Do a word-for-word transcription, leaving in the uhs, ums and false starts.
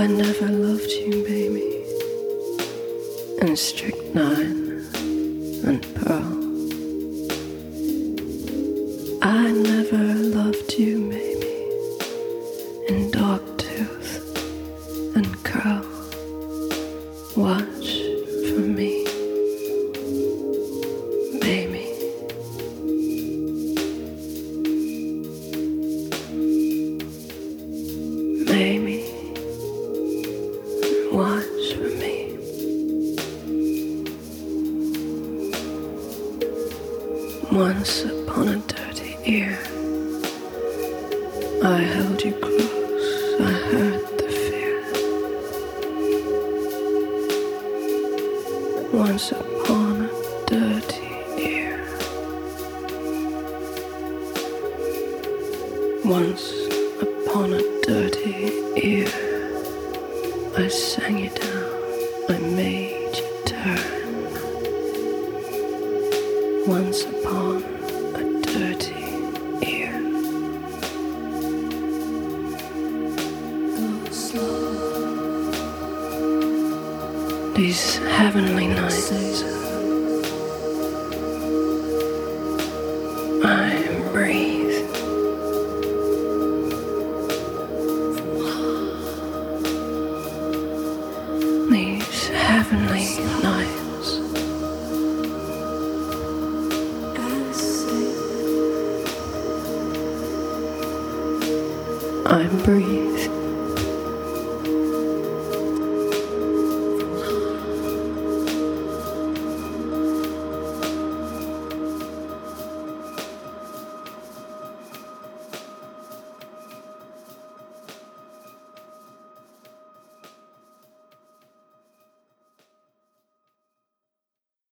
I never loved you, baby, in strychnine and pearl. I never loved you, baby, in dogtooth and curl. Watch for me, baby. Baby, watch for me. Once upon a dirty ear, I held you close, I heard the fear. Once upon a dirty ear, once upon a dirty ear, I sang you down, I made you turn. Once upon a dirty ear. Go slow. These heavenly nights, I breathe. These heavenly nights, I breathe.